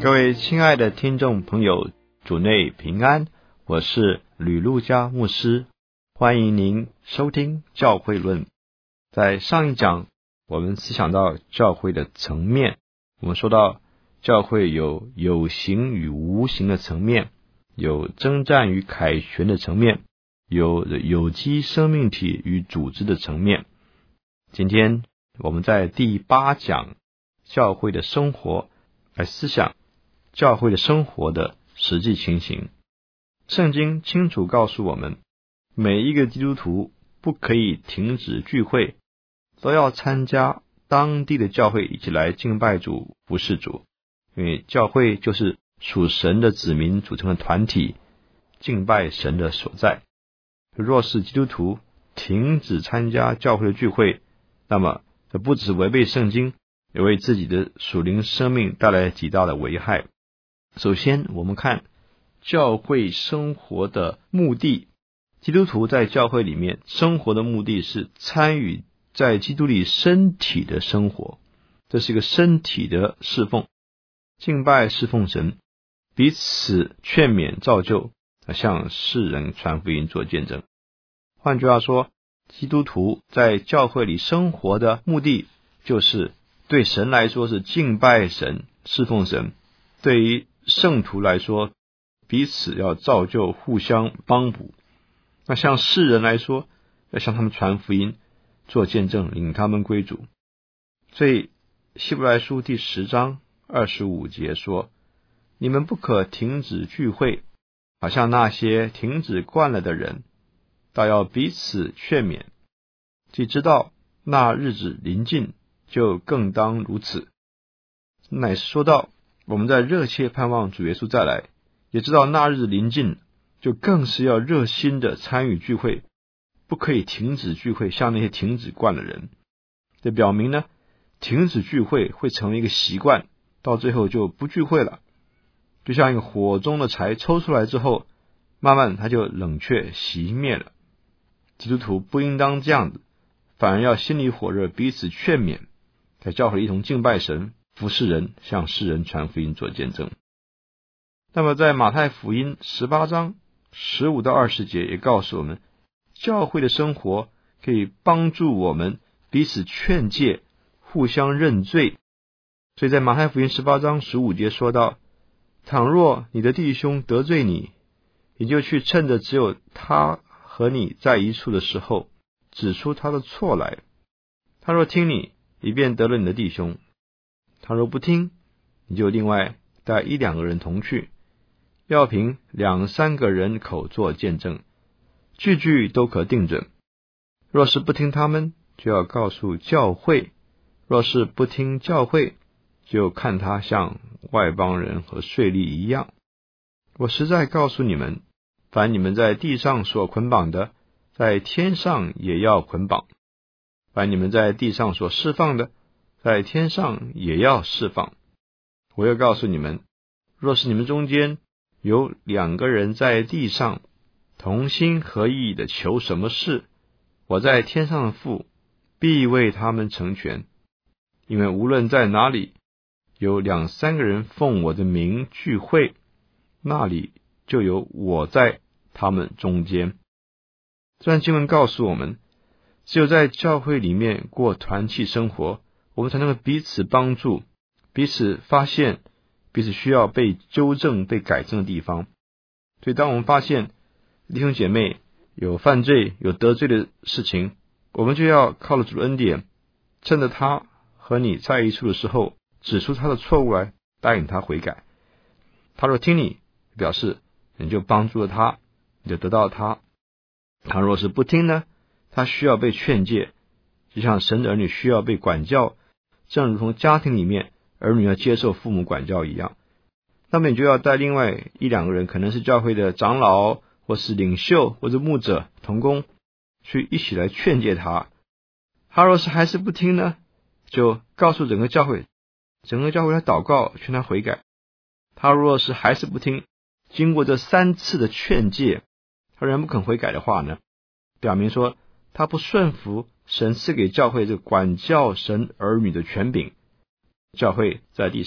各位亲爱的听众朋友，主内平安，我是吕路加牧师，欢迎您收听教会论。在上一讲我们思想到教会的层面，我们说到教会有有形与无形的层面，有征战与凯旋的层面，有有机生命体与组织的层面。今天我们在第8讲教会的生活来思想教会的生活的实际情形。圣经清楚告诉我们，每一个基督徒不可以停止聚会，都要参加当地的教会一起来敬拜主、服侍主。因为教会就是属神的子民组成的团体，敬拜神的所在。若是基督徒停止参加教会的聚会，那么这不只违背圣经，也为自己的属灵生命带来极大的危害。首先我们看教会生活的目的。基督徒在教会里面生活的目的是参与在基督里身体的生活，这是一个身体的侍奉，敬拜侍奉神，彼此劝勉造就，向世人传福音做见证。换句话说，基督徒在教会里生活的目的，就是对神来说是敬拜神、侍奉神，对于圣徒来说，彼此要造就，互相帮补。那向世人来说，要向他们传福音，做见证，领他们归主。所以希伯来书第10章25节说，你们不可停止聚会，好像那些停止惯了的人，倒要彼此劝勉，既知道那日子临近，就更当如此。乃是说到我们在热切盼望主耶稣再来，也知道那日子临近，就更是要热心的参与聚会，不可以停止聚会，像那些停止惯的人。这表明呢，停止聚会会成为一个习惯，到最后就不聚会了。就像一个火中的柴抽出来之后，慢慢它就冷却熄灭了。基督徒不应当这样子，反而要心里火热，彼此劝勉，在教会一同敬拜神，服侍人，向世人传福音做见证。那么在马太福音18章15到20节也告诉我们，教会的生活可以帮助我们彼此劝诫，互相认罪。所以在马太福音18章15节说到，倘若你的弟兄得罪你，你就去趁着只有他和你在一处的时候，指出他的错来。他若听你，你便得了你的弟兄；他若不听，你就另外带1-2个人同去，要凭2-3个人口做见证，句句都可定准。若是不听他们，就要告诉教会；若是不听教会，就看他像外邦人和税吏一样。我实在告诉你们，凡你们在地上所捆绑的，在天上也要捆绑；凡你们在地上所释放的，在天上也要释放。我又告诉你们，若是你们中间有2个人在地上同心合意的求什么事，我在天上的父必为他们成全。因为无论在哪里有2-3个人奉我的名聚会，那里就有我在他们中间。这段经文告诉我们，只有在教会里面过团契生活，我们才能够彼此帮助，彼此发现彼此需要被纠正、被改正的地方。所以当我们发现弟兄姐妹有犯罪、有得罪的事情，我们就要靠着主的恩典，趁着他和你在一处的时候，指出他的错误来，带领他悔改。他若听你，表示你就帮助了他，你就得到他。他若是不听呢，他需要被劝诫，就像神的儿女需要被管教，正如同家庭里面儿女要接受父母管教一样。那么你就要带另外1-2个人，可能是教会的长老，或是领袖，或者牧者、同工，去一起来劝诫他。他若是还是不听呢，就告诉整个教会来祷告，劝他悔改。他若是还是不听，经过这3次的劝诫，他仍然不肯悔改的话呢，表明说他不顺服神赐给教会这个管教神儿女的权柄。教会在地上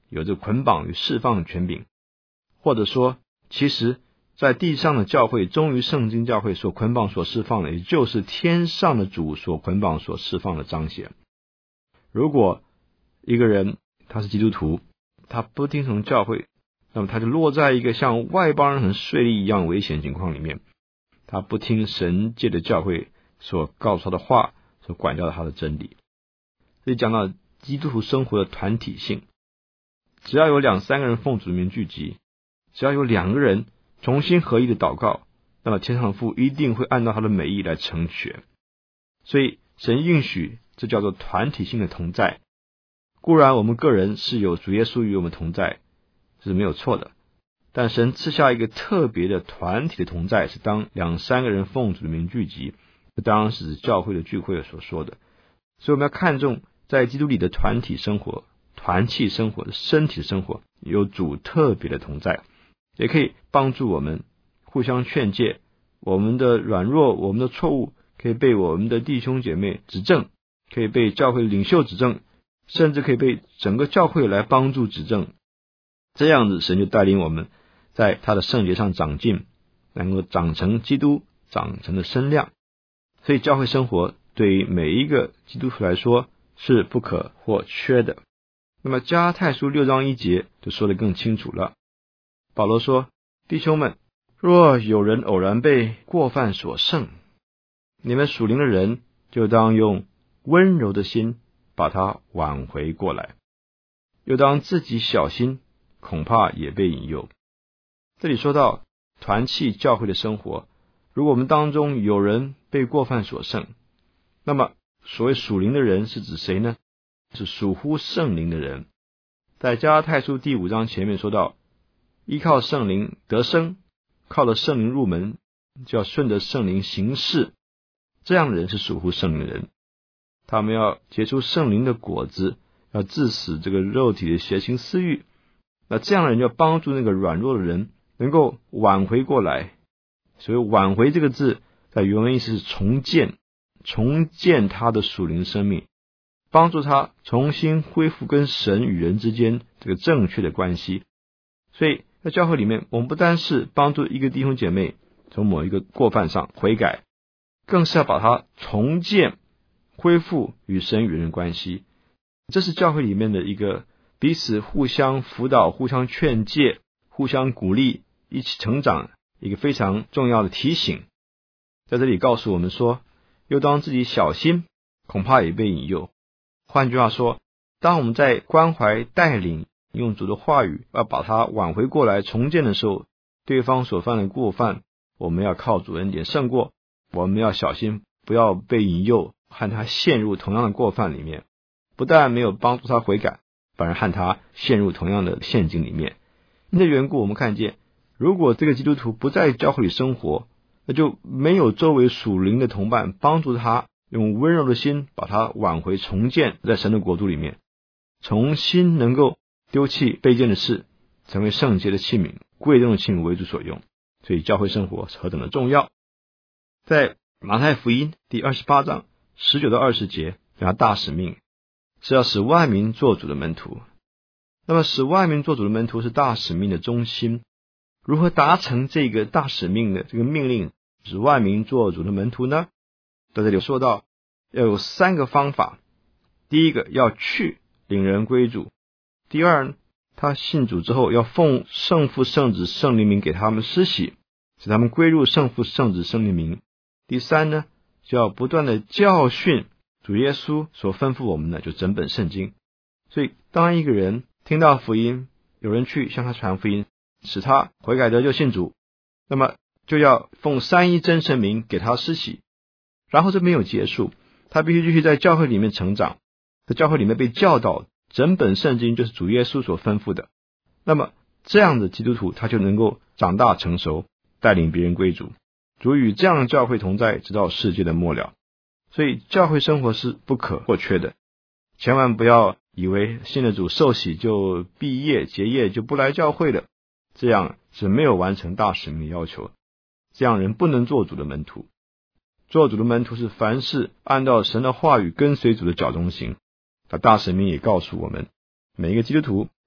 有着捆绑与释放权柄，或者说其实在地上的教会忠于圣经教会所捆绑所释放的，也就是天上的主所捆绑所释放的彰显。如果一个人他是基督徒，他不听从教会，那么他就落在一个像外邦人很税吏一样危险情况里面，他不听神界的教会所告诉他的话，所管教他的真理。所以讲到基督徒生活的团体性，只要有2-3个人奉主的名聚集，只要有2个人同心合意的祷告，那么天上的父一定会按照他的美意来成全。所以神应许，这叫做团体性的同在。固然我们个人是有主耶稣与我们同在，这是没有错的，但神赐下一个特别的团体的同在，是当2-3个人奉主的名聚集，这当然是指教会的聚会所说的。所以我们要看重在基督里的团体生活、团契生活的身体生活，有主特别的同在，也可以帮助我们互相劝诫，我们的软弱、我们的错误可以被我们的弟兄姐妹指正，可以被教会领袖指正，甚至可以被整个教会来帮助指正。这样子神就带领我们在他的圣洁上长进，能够长成基督长成的身量。所以教会生活对于每一个基督徒来说是不可或缺的。那么加拉太书6章1节就说得更清楚了。保罗说，弟兄们，若有人偶然被过犯所胜，你们属灵的人就当用温柔的心把他挽回过来，又当自己小心，恐怕也被引诱。这里说到团契教会的生活，如果我们当中有人被过犯所胜，那么所谓属灵的人是指谁呢？是属乎圣灵的人。在加拉太书第5章前面说到，依靠圣灵得生，靠着圣灵入门，就要顺着圣灵行事，这样的人是属乎圣灵的人。他们要结出圣灵的果子，要治死这个肉体的邪情私欲。那这样的人要帮助那个软弱的人能够挽回过来。所以挽回这个字在原文意思是重建他的属灵生命，帮助他重新恢复跟神与人之间这个正确的关系。所以在教会里面，我们不单是帮助一个弟兄姐妹从某一个过犯上悔改，更是要把他重建恢复与神与人的关系。这是教会里面的一个彼此互相辅导、互相劝诫、互相鼓励、一起成长一个非常重要的提醒。在这里告诉我们说，又当自己小心，恐怕也被引诱。换句话说，当我们在关怀带领用主的话语要把它挽回过来重建的时候，对方所犯的过犯，我们要靠主恩典胜过，我们要小心不要被引诱和他陷入同样的过犯里面，不但没有帮助他悔改，反而和他陷入同样的陷阱里面。因这缘故，我们看见如果这个基督徒不在教会里生活，那就没有周围属灵的同伴帮助他用温柔的心把他挽回重建在神的国度里面，重新能够丢弃卑贱的事，成为圣洁的器皿，贵重的器皿为主所用。所以教会生活是何等的重要。在马太福音第28章19到20节讲到大使命是要使万民做主的门徒。那么使万民做主的门徒是大使命的中心，如何达成这个大使命的这个命令，使万民做主的门徒呢？在这里说到要有3个方法。第一个，要去领人归主；第二，他信主之后要奉圣父圣子圣灵名给他们施洗，使他们归入圣父圣子圣灵名；第三呢，就要不断的教训主耶稣所吩咐我们的，就整本圣经。所以当一个人听到福音，有人去向他传福音，使他悔改得救信主，那么就要奉三一真神名给他施洗。然后这没有结束，他必须继续在教会里面成长，在教会里面被教导整本圣经就是主耶稣所吩咐的。那么这样的基督徒他就能够长大成熟，带领别人归主。主与这样的教会同在，直到世界的末了。所以教会生活是不可或缺的。千万不要以为信了主受洗就毕业结业就不来教会了，这样是没有完成大使命的要求，这样人不能做主的门徒。做主的门徒是凡事按照神的话语跟随主的脚中行。大使命也告诉我们，每一个基督徒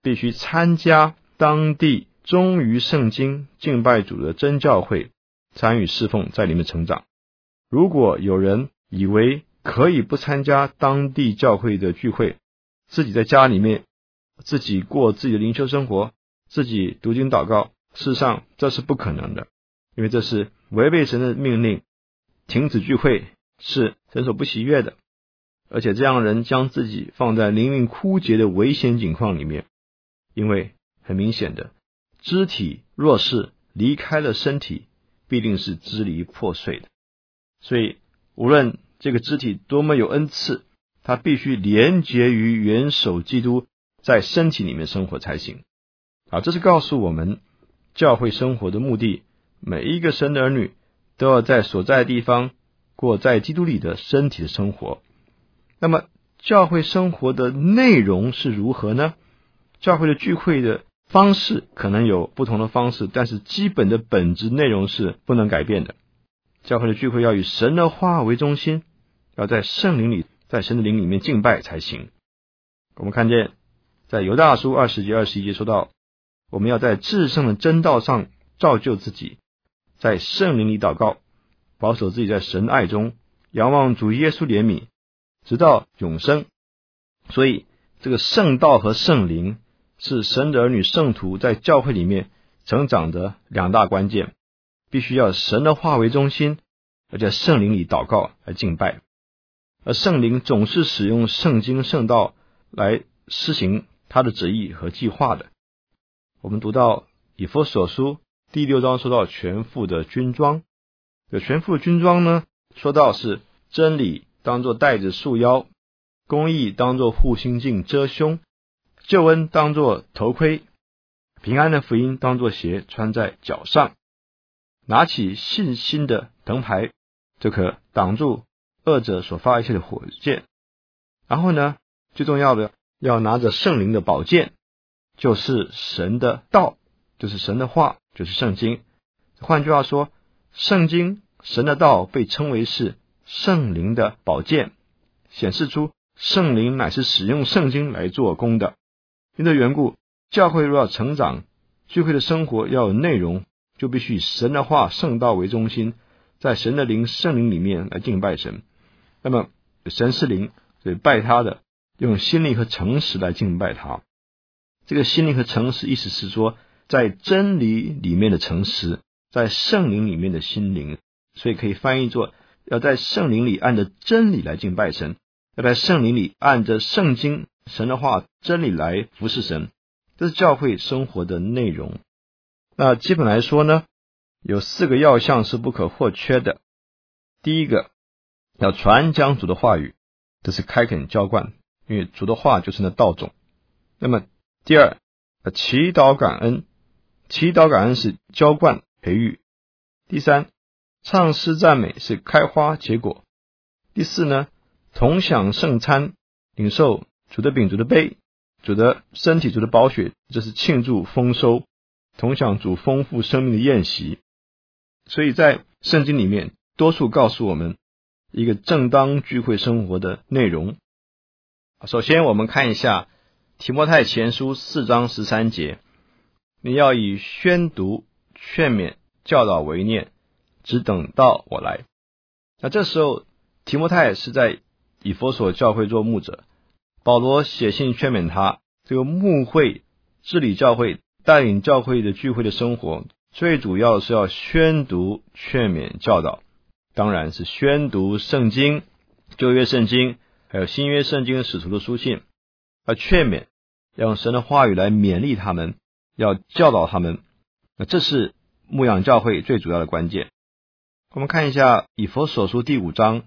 必须参加当地忠于圣经敬拜主的真教会，参与侍奉，在里面成长。如果有人以为可以不参加当地教会的聚会，自己在家里面自己过自己的灵修生活，自己读经祷告，事实上这是不可能的，因为这是违背神的命令，停止聚会是神所不喜悦的，而且这样的人将自己放在灵命枯竭的危险境况里面。因为很明显的，肢体若是离开了身体，必定是支离破碎的。所以无论这个肢体多么有恩赐，它必须连结于元首基督，在身体里面生活才行。这是告诉我们教会生活的目的，每一个神的儿女都要在所在的地方过在基督里的身体的生活。那么教会生活的内容是如何呢？教会的聚会的方式可能有不同的方式，但是基本的本质内容是不能改变的。教会的聚会要以神的话为中心，要在圣灵里，在神的灵里面敬拜才行。我们看见在犹大书20节21节说到，我们要在至圣的真道上造就自己，在圣灵里祷告，保守自己在神的爱中，仰望主耶稣怜悯，直到永生。所以这个圣道和圣灵是神的儿女圣徒在教会里面成长的两大关键，必须要神的话为中心，而在圣灵里祷告来敬拜。而圣灵总是使用圣经圣道来施行他的旨意和计划的。我们读到以弗所书第6章说到全副的军装，全副的军装呢，说到是真理当作带子束腰，公义当作护心镜遮胸，救恩当作头盔，平安的福音当作鞋穿在脚上，拿起信心的藤牌，就可挡住恶者所发一切的火箭。然后呢，最重要的要拿着圣灵的宝剑，就是神的道，就是神的话，就是圣经。换句话说，圣经神的道被称为是圣灵的宝剑，显示出圣灵乃是使用圣经来做工的。因这缘故，教会若要成长，聚会的生活要有内容，就必须以神的话圣道为中心，在神的灵圣灵里面来敬拜神。那么神是灵，所以拜他的用心灵和诚实来敬拜他。这个心灵和诚实意思是说，在真理里面的诚实，在圣灵里面的心灵，所以可以翻译作要在圣灵里按着真理来敬拜神，要在圣灵里按着圣经神的话真理来服侍神。这是教会生活的内容。那基本来说呢，有4个要项是不可或缺的。第一个，要传讲主的话语，这是开垦浇灌，因为主的话就是那道种。那么第二，祈祷感恩，祈祷感恩是浇灌培育。第三，唱诗赞美是开花结果。第四呢，同享圣餐，领受主的饼主的杯，主的身体主的宝血，这是庆祝丰收，同享主丰富生命的宴席。所以在圣经里面多数告诉我们一个正当聚会生活的内容。首先我们看一下提摩太前书4章13节，你要以宣读劝勉教导为念，只等到我来。那这时候提摩太是在以弗所教会做牧者，保罗写信劝勉他，这个牧会治理教会带领教会的聚会的生活，最主要是要宣读劝勉教导，当然是宣读圣经，旧约圣经还有新约圣经使徒的书信，要劝勉，要用神的话语来勉励他们，要教导他们。那这是牧养教会最主要的关键。我们看一下以弗所书第5章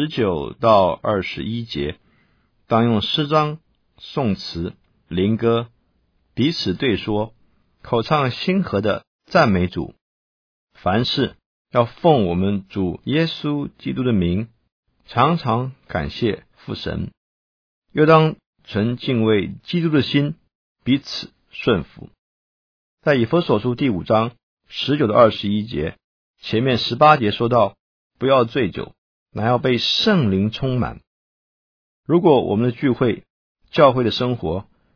19到21节，当用诗章、颂词、灵歌彼此对说，口唱心和的赞美主。凡事要奉我们主耶稣基督的名，常常感谢父神，又当存敬畏基督的心，彼此顺服。在以弗所书第5章19到21节，前面18节说到，不要醉酒，乃要被圣灵充满。如果我们的聚会、教会的生活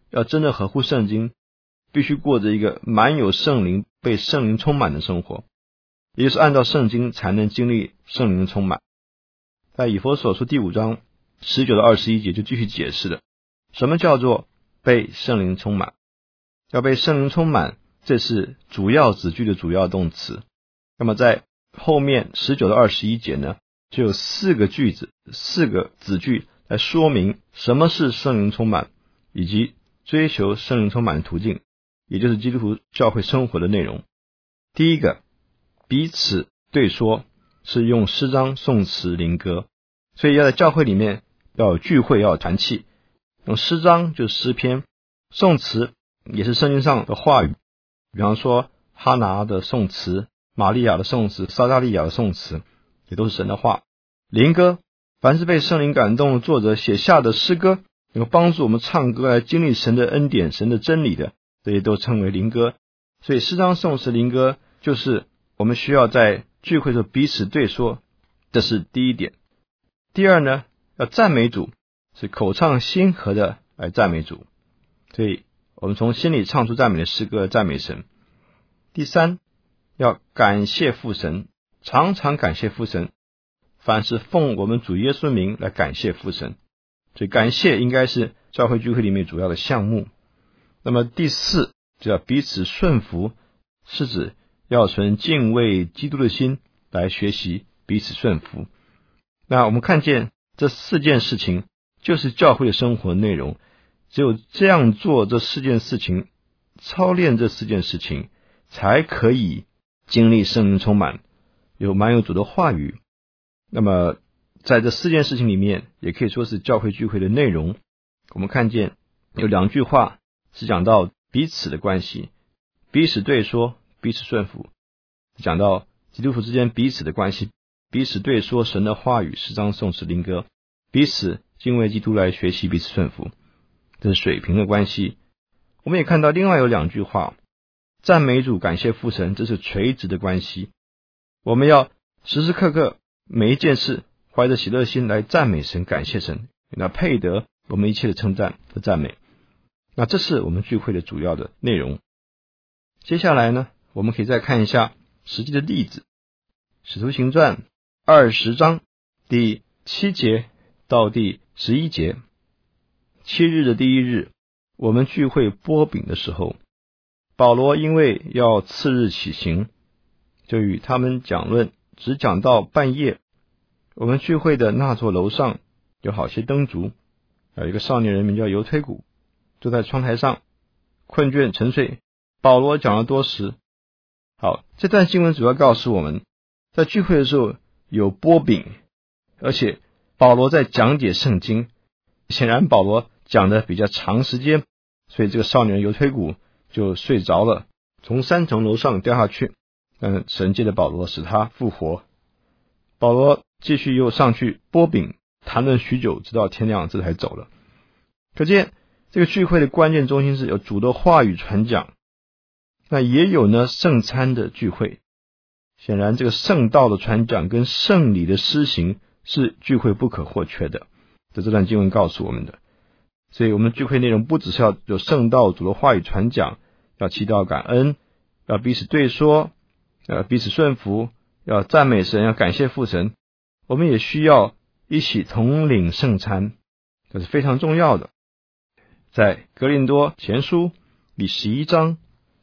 要真的合乎圣经，必须过着一个满有圣灵、被圣灵充满的生活，也就是按照圣经才能经历圣灵的充满。在以弗所书第5章19到21节就继续解释了什么叫做被圣灵充满。要被圣灵充满，这是主要子句的主要动词。那么在后面19到21节呢，就有4个句子、4个子句来说明什么是圣灵充满，以及追求圣灵充满的途径，也就是基督徒教会生活的内容。第一个，彼此对说，是用诗章、颂词、灵歌。所以要在教会里面要有聚会，要有团契。用诗章就是诗篇，颂词也是圣经上的话语，比方说哈拿的颂词、玛利亚的颂词、撒加利亚的颂词，也都是神的话。灵歌，凡是被圣灵感动的作者写下的诗歌，能够帮助我们唱歌来经历神的恩典、神的真理的，这些都称为灵歌。所以诗章、颂词、灵歌就是我们需要在聚会的时候彼此对说，这是第一点。第二呢，要赞美主，是口唱心和的来赞美主，所以我们从心里唱出赞美的诗歌赞美神。第三，要感谢父神，常常感谢父神，凡是奉我们主耶稣名来感谢父神，所以感谢应该是教会聚会里面主要的项目。那么第四，就要彼此顺服，是指要存敬畏基督的心来学习彼此顺服。那我们看见这4件事情就是教会的生活内容，只有这样做这4件事情，操练这4件事情，才可以经历圣灵充满，有满有主的话语。那么在这4件事情里面，也可以说是教会聚会的内容。我们看见有2句话是讲到彼此的关系，彼此对说，彼此顺服，讲到基督徒之间彼此的关系，彼此对说神的话语、诗章、颂词、灵歌，彼此敬畏基督来学习彼此顺服，这是水平的关系。我们也看到另外有2句话，赞美主、感谢父神，这是垂直的关系。我们要时时刻刻每一件事怀着喜乐心来赞美神、感谢神，那配得我们一切的称赞和赞美。那这是我们聚会的主要的内容。接下来呢，我们可以再看一下实际的例子。使徒行传20章第7节到第11节。7日的第1日，我们聚会擘饼的时候，保罗因为要次日起行，就与他们讲论，只讲到半夜。我们聚会的那座楼上有好些灯烛，有一个少年人名叫犹推古，坐在窗台上困倦沉睡。保罗讲了多时。好，这段经文主要告诉我们，在聚会的时候有擘饼，而且保罗在讲解圣经。显然保罗讲的比较长时间，所以这个少年犹推古就睡着了，从3层楼上掉下去。神借着保罗使他复活。保罗继续又上去擘饼，谈论许久，直到天亮，这才走了。可见这个聚会的关键中心是有主的话语传讲，那也有呢圣餐的聚会。显然这个圣道的传讲跟圣礼的施行是聚会不可或缺的，这段经文告诉我们的。所以我们聚会内容不只是要有圣道主的话语传讲，要祈祷感恩，要彼此对说，要彼此顺服，要赞美神，要感谢父神。我们也需要一起同领圣餐，这是非常重要的。在哥林多前书第11章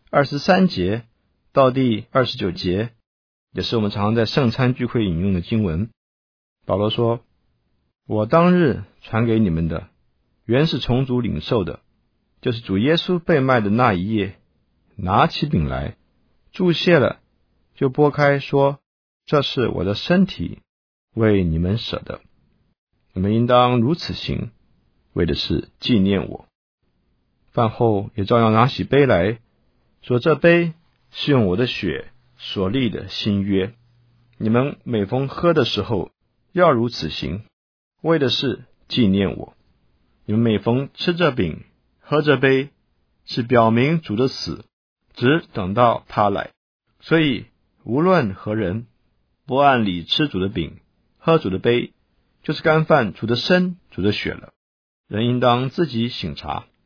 23节到第29节，也是我们常常在圣餐聚会引用的经文。保罗说，我当日传给你们的，原是从主领受的，就是主耶稣被卖的那一夜，拿起饼来，祝谢了，就拨开说，这是我的身体，为你们舍的，你们应当如此行，为的是纪念我。饭后也照样拿起杯来，说，这杯是用我的血所立的新约，你们每逢喝的时候要如此行，为的是纪念我。你们每逢吃这饼喝这杯，是表明主的死，只等到他来。所以无论何人不按理吃主的饼喝主的杯，就是干犯主的身主的血了。人应当自己省察，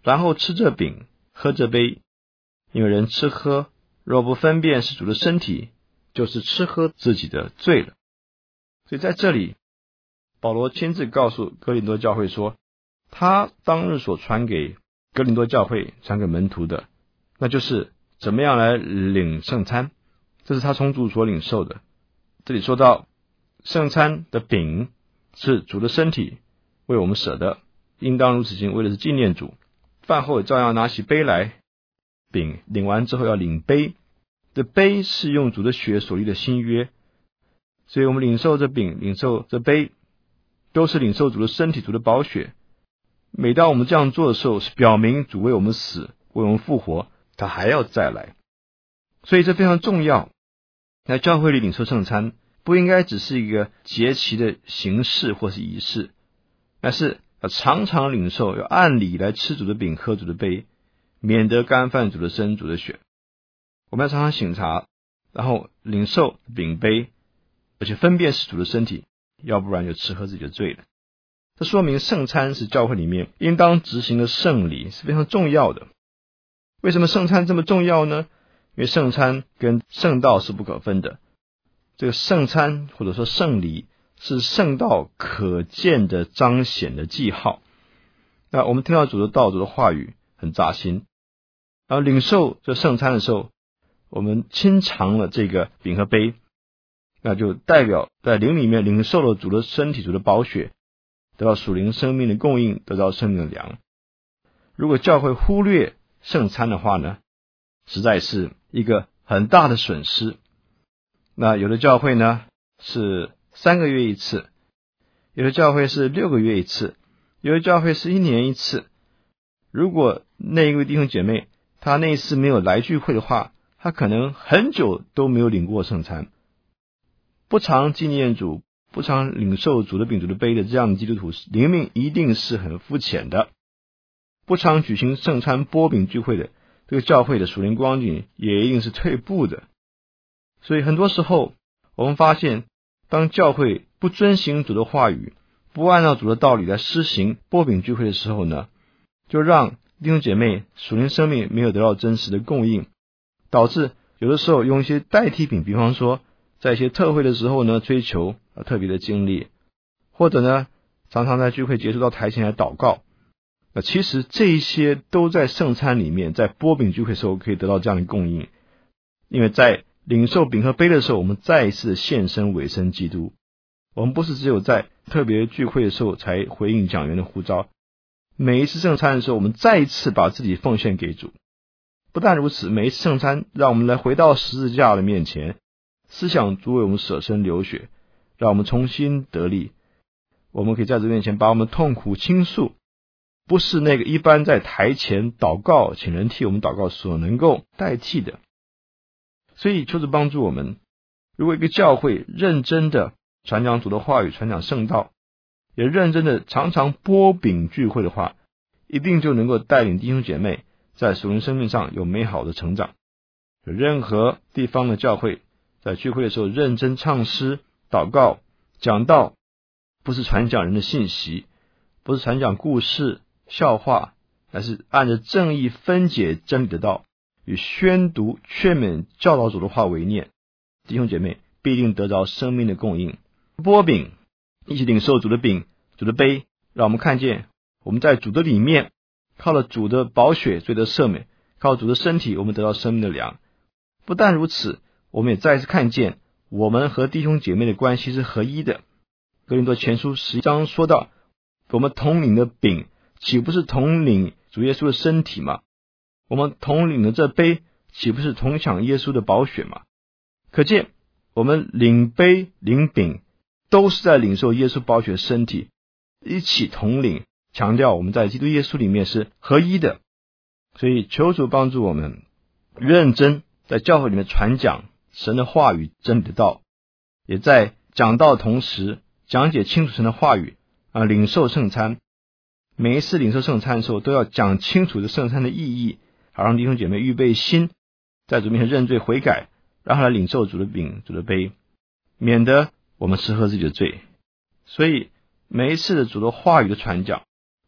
然后吃这饼，喝这杯。因为人吃喝，若不分辨是主的身体，就是吃喝自己的罪了。所以在这里，保罗亲自告诉哥林多教会说，他当日所传给哥林多教会、传给门徒的，那就是怎么样来领圣餐，这是他从主所领受的。这里说到圣餐的饼是主的身体，为我们舍的，应当如此行，为的是纪念主。饭后照样拿起杯来，饼领完之后要领杯，这杯是用主的血所立的新约，所以我们领受这饼，领受这杯，都是领受主的身体，主的宝血。每当我们这样做的时候，是表明主为我们死，为我们复活，他还要再来。所以这非常重要。在教会里领受圣餐，不应该只是一个节期的形式或是仪式，而是要常常领受，要按理来吃主的饼，喝主的杯，免得干犯主的身，主的血。我们要常常省察，然后领受饼杯，而且分辨是主的身体，要不然就吃喝自己的罪了。这说明圣餐是教会里面应当执行的圣礼，是非常重要的。为什么圣餐这么重要呢？因为圣餐跟圣道是不可分的。这个圣餐或者说圣礼是圣道可见的彰显的记号。那我们听到主的道，主的话语很扎心，然后领受这圣餐的时候，我们亲尝了这个饼和杯，那就代表在灵里面领受了主的身体，主的宝血，得到属灵生命的供应，得到生命的粮。如果教会忽略圣餐的话呢，实在是一个很大的损失。那有的教会呢是3个月一次，有的教会是6个月一次，有的教会是1年一次。如果那一位弟兄姐妹他那一次没有来聚会的话，他可能很久都没有领过圣餐。不常纪念主，不常领受主的饼主的杯的这样的基督徒，灵命一定是很肤浅的。不常举行圣餐擘饼聚会的，这个教会的属灵光景也一定是退步的。所以很多时候我们发现，当教会不遵行主的话语，不按照主的道理来施行擘饼聚会的时候呢，就让弟兄姐妹属灵生命没有得到真实的供应，导致有的时候用一些代替品，比方说在一些特会的时候呢，追求特别的经历，或者呢常常在聚会结束到台前来祷告。其实这一些都在圣餐里面，在擘饼聚会的时候可以得到这样的供应。因为在领受饼和杯的时候，我们再一次献身委身基督。我们不是只有在特别聚会的时候才回应讲员的呼召，每一次圣餐的时候，我们再一次把自己奉献给主。不但如此，每一次圣餐让我们来回到十字架的面前，思想主为我们舍身流血，让我们重新得力。我们可以在主面前把我们痛苦倾诉，不是那个一般在台前祷告请人替我们祷告所能够代替的。所以求主帮助我们，如果一个教会认真的传讲主的话语，传讲圣道，也认真的常常擘饼聚会的话，一定就能够带领弟兄姐妹在属灵生命上有美好的成长。有任何地方的教会在聚会的时候认真唱诗、祷告、讲道，不是传讲人的信息，不是传讲故事、笑话，而是按着正义分解真理的道，与宣读、劝勉、教导主的话为念，弟兄姐妹必定得着生命的供应。擘饼，一起领受主的饼、主的杯，让我们看见我们在主的里面，靠了主的宝血罪得赦免，靠主的身体我们得到生命的粮。不但如此，我们也再次看见我们和弟兄姐妹的关系是合一的。哥林多前书11章说到，我们同领的饼岂不是同领主耶稣的身体吗？我们同领的这杯岂不是同享耶稣的宝血吗？可见我们领杯领饼都是在领受耶稣宝血的身体，一起同领，强调我们在基督耶稣里面是合一的。所以求主帮助我们认真在教会里面传讲神的话语、真理的道，也在讲道的同时讲解清楚神的话语，领受圣餐。每一次领受圣餐的时候，都要讲清楚这圣餐的意义，好让弟兄姐妹预备心，在主面前认罪悔改，然后来领受主的饼、主的杯，免得我们吃喝自己的罪。所以每一次的主的话语的传讲，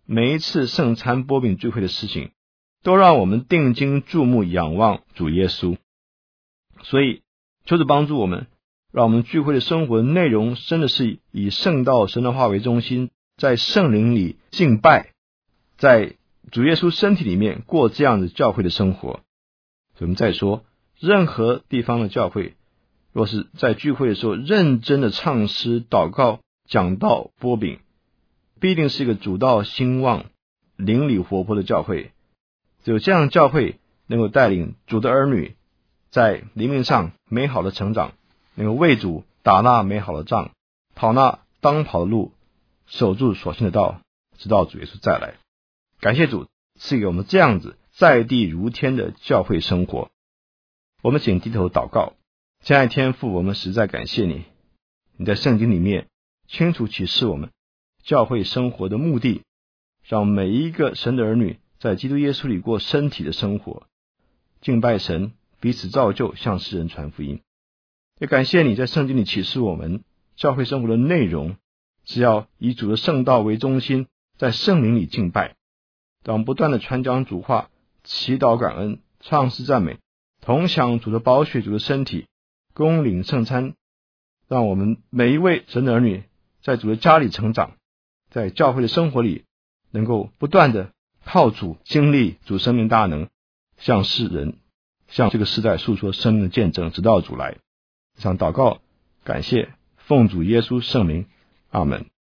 每一次圣餐擘饼聚会的事情，都让我们定睛注目仰望主耶稣。所以求主帮助我们，让我们聚会的生活内容真的是以圣道神的话为中心，在圣灵里敬拜，在主耶稣身体里面过这样的教会的生活。所以我们再说，任何地方的教会若是在聚会的时候认真的唱诗、祷告、讲道、擘饼，必定是一个主道兴旺、灵里活泼的教会。只有这样的教会能够带领主的儿女在灵命上美好的成长，能够为主打那美好的仗，跑那当跑的路，守住所信的道，直到主耶稣再来。感谢主赐给我们这样子在地如天的教会生活。我们请低头祷告。亲爱的天父，我们实在感谢你，你在圣经里面清楚启示我们教会生活的目的，让每一个神的儿女在基督耶稣里过身体的生活，敬拜神，彼此造就，向世人传福音。也感谢你在圣经里启示我们教会生活的内容，是要以主的圣道为中心，在圣灵里敬拜，让我们不断的传讲主话，祈祷感恩，唱诗赞美，同享主的宝血，主的身体，共领圣餐，让我们每一位神的儿女在主的家里成长，在教会的生活里能够不断的靠主经历主生命大能，向世人，向这个时代诉说生命的见证，直到主来。这场祷告感谢奉主耶稣圣名，阿们。